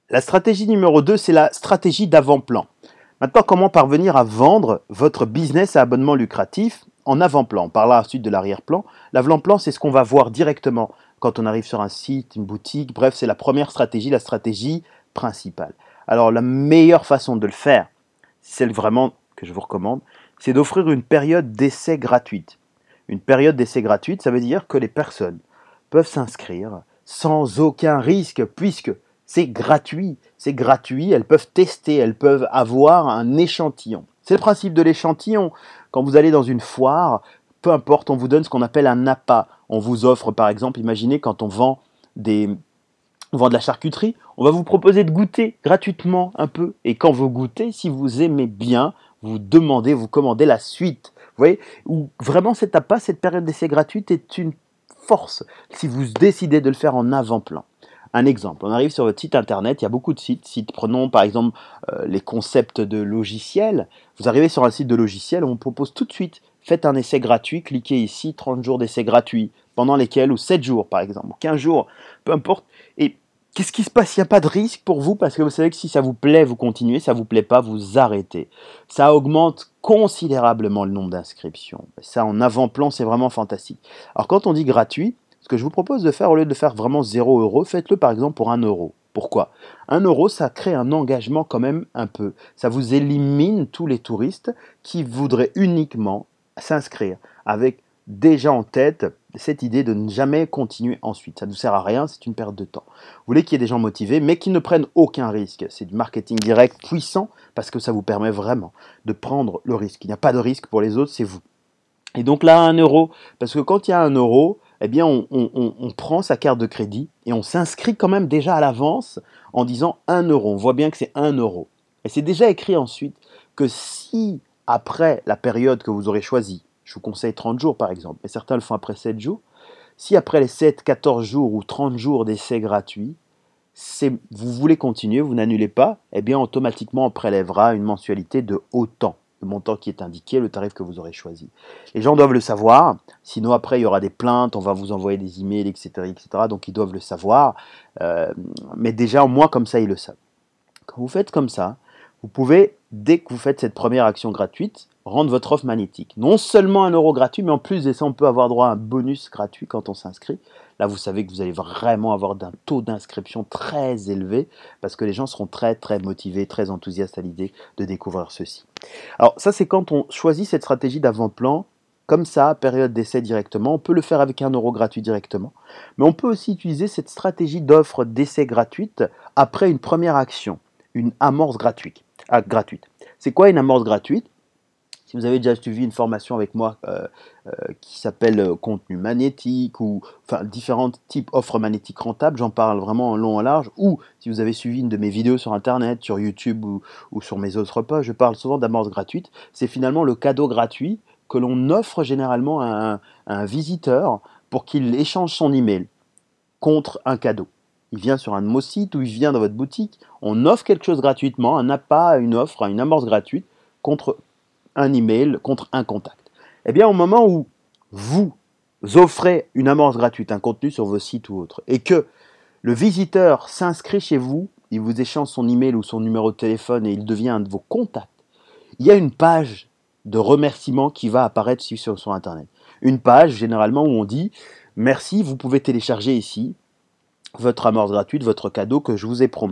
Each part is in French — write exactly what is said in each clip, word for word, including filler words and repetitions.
La stratégie numéro deux, c'est la stratégie d'avant-plan. Maintenant, comment parvenir à vendre votre business à abonnement lucratif en avant-plan? On parlera ensuite de l'arrière-plan. L'avant-plan, c'est ce qu'on va voir directement quand on arrive sur un site, une boutique. Bref, c'est la première stratégie, la stratégie principale. Alors, la meilleure façon de le faire, celle vraiment que je vous recommande, c'est d'offrir une période d'essai gratuite. Une période d'essai gratuite, ça veut dire que les personnes peuvent s'inscrire sans aucun risque, puisque c'est gratuit. C'est gratuit, elles peuvent tester, elles peuvent avoir un échantillon. C'est le principe de l'échantillon. Quand vous allez dans une foire, peu importe, on vous donne ce qu'on appelle un appât. On vous offre, par exemple, imaginez quand on vend des, on vend de la charcuterie, on va vous proposer de goûter gratuitement un peu. Et quand vous goûtez, si vous aimez bien, vous demandez, vous commandez la suite. Vous voyez, où vraiment cet appât, cette période d'essai gratuite est une force si vous décidez de le faire en avant-plan. Un exemple, on arrive sur votre site internet, il y a beaucoup de sites. sites prenons par exemple euh, les concepts de logiciels. Vous arrivez sur un site de logiciel, on vous propose tout de suite, faites un essai gratuit, cliquez ici, trente jours d'essai gratuit, pendant lesquels, ou sept jours par exemple, ou quinze jours, peu importe. Et qu'est-ce qui se passe? Il n'y a pas de risque pour vous, parce que vous savez que si ça vous plaît, vous continuez, ça ne vous plaît pas, vous arrêtez. Ça augmente considérablement le nombre d'inscriptions. Ça, en avant-plan, c'est vraiment fantastique. Alors quand on dit gratuit, ce que je vous propose de faire, au lieu de faire vraiment zéro euro, faites-le par exemple pour un euro. Pourquoi? Un euro, ça crée un engagement quand même un peu. Ça vous élimine tous les touristes qui voudraient uniquement s'inscrire avec déjà en tête cette idée de ne jamais continuer ensuite. Ça ne vous sert à rien, c'est une perte de temps. Vous voulez qu'il y ait des gens motivés, mais qui ne prennent aucun risque. C'est du marketing direct puissant parce que ça vous permet vraiment de prendre le risque. Il n'y a pas de risque pour les autres, c'est vous. Et donc là, un euro, parce que quand il y a un euro, eh bien, on, on, on, on prend sa carte de crédit et on s'inscrit quand même déjà à l'avance en disant un euro. On voit bien que c'est un euro. Et c'est déjà écrit ensuite que si, après la période que vous aurez choisie, je vous conseille trente jours par exemple, mais certains le font après sept jours, si après les sept, quatorze jours ou trente jours d'essai gratuit, c'est, vous voulez continuer, vous n'annulez pas, eh bien automatiquement on prélèvera une mensualité de autant, le montant qui est indiqué, le tarif que vous aurez choisi. Les gens doivent le savoir, sinon après il y aura des plaintes, on va vous envoyer des emails, et cetera, et cetera. Donc ils doivent le savoir, euh, mais déjà au moins comme ça ils le savent. Quand vous faites comme ça, vous pouvez, dès que vous faites cette première action gratuite, rendre votre offre magnétique. Non seulement un euro gratuit, mais en plus de ça, on peut avoir droit à un bonus gratuit quand on s'inscrit. Là, vous savez que vous allez vraiment avoir un taux d'inscription très élevé parce que les gens seront très, très motivés, très enthousiastes à l'idée de découvrir ceci. Alors, ça, c'est quand on choisit cette stratégie d'avant-plan, comme ça, période d'essai directement. On peut le faire avec un euro gratuit directement. Mais on peut aussi utiliser cette stratégie d'offre d'essai gratuite après une première action, une amorce gratuite. Ah, gratuite. C'est quoi une amorce gratuite? Si vous avez déjà suivi une formation avec moi euh, euh, qui s'appelle euh, contenu magnétique ou enfin différents types offres magnétiques rentables, j'en parle vraiment en long en large. Ou si vous avez suivi une de mes vidéos sur internet, sur YouTube ou, ou sur mes autres posts, je parle souvent d'amorce gratuite. C'est finalement le cadeau gratuit que l'on offre généralement à un, à un visiteur pour qu'il échange son email contre un cadeau. Il vient sur un de nos sites ou il vient dans votre boutique, on offre quelque chose gratuitement, un appât, une offre, une amorce gratuite contre un email, contre un contact. Eh bien, au moment où vous offrez une amorce gratuite, un contenu sur vos sites ou autres, et que le visiteur s'inscrit chez vous, il vous échange son email ou son numéro de téléphone et il devient un de vos contacts, il y a une page de remerciement qui va apparaître sur, sur Internet. Une page, généralement, où on dit « Merci, vous pouvez télécharger ici votre amorce gratuite, votre cadeau que je vous ai promis. »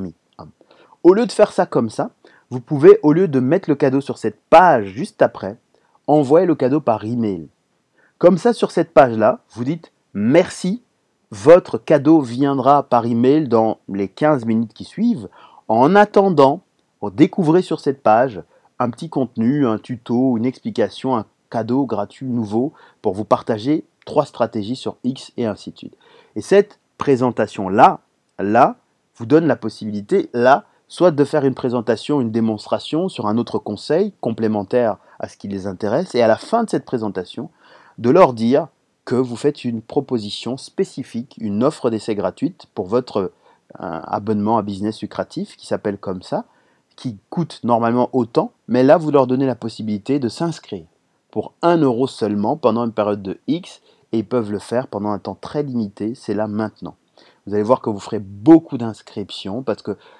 Au lieu de faire ça comme ça, vous pouvez, au lieu de mettre le cadeau sur cette page juste après, envoyer le cadeau par email. Comme ça, sur cette page-là, vous dites « Merci, votre cadeau viendra par email dans les quinze minutes qui suivent. En attendant, découvrez sur cette page un petit contenu, un tuto, une explication, un cadeau gratuit nouveau pour vous partager trois stratégies sur X et ainsi de suite. » Et cette présentation-là, là, vous donne la possibilité, là, soit de faire une présentation, une démonstration sur un autre conseil complémentaire à ce qui les intéresse, et à la fin de cette présentation, de leur dire que vous faites une proposition spécifique, une offre d'essai gratuite pour votre euh, abonnement à business lucratif qui s'appelle comme ça, qui coûte normalement autant, mais là vous leur donnez la possibilité de s'inscrire pour un euro seulement pendant une période de X, et ils peuvent le faire pendant un temps très limité, c'est là maintenant. Vous allez voir que vous ferez beaucoup d'inscriptions parce que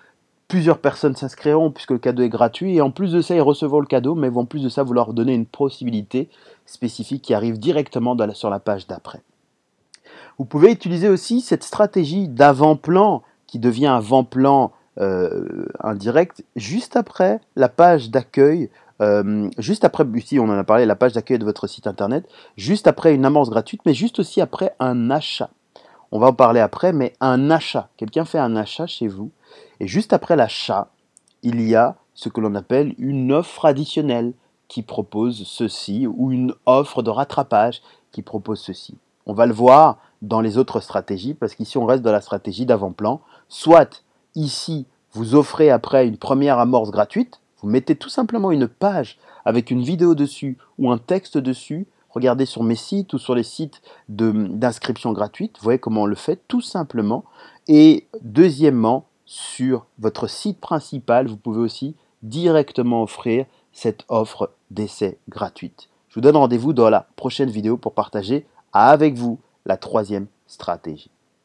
Plusieurs personnes s'inscriront puisque le cadeau est gratuit et en plus de ça, ils recevront le cadeau, mais vont en plus de ça vouloir donner une possibilité spécifique qui arrive directement dans la- sur la page d'après. Vous pouvez utiliser aussi cette stratégie d'avant-plan qui devient avant-plan euh, indirect juste après la page d'accueil, euh, juste après, ici on en a parlé, la page d'accueil de votre site internet, juste après une amorce gratuite, mais juste aussi après un achat. On va en parler après, mais un achat. Quelqu'un fait un achat chez vous, et juste après l'achat, il y a ce que l'on appelle une offre additionnelle qui propose ceci, ou une offre de rattrapage qui propose ceci. On va le voir dans les autres stratégies, parce qu'ici on reste dans la stratégie d'avant-plan. Soit ici, vous offrez après une première amorce gratuite, vous mettez tout simplement une page avec une vidéo dessus ou un texte dessus. Regardez sur mes sites ou sur les sites d'inscription gratuite, vous voyez comment on le fait tout simplement. Et deuxièmement, sur votre site principal, vous pouvez aussi directement offrir cette offre d'essai gratuite. Je vous donne rendez-vous dans la prochaine vidéo pour partager avec vous la troisième stratégie.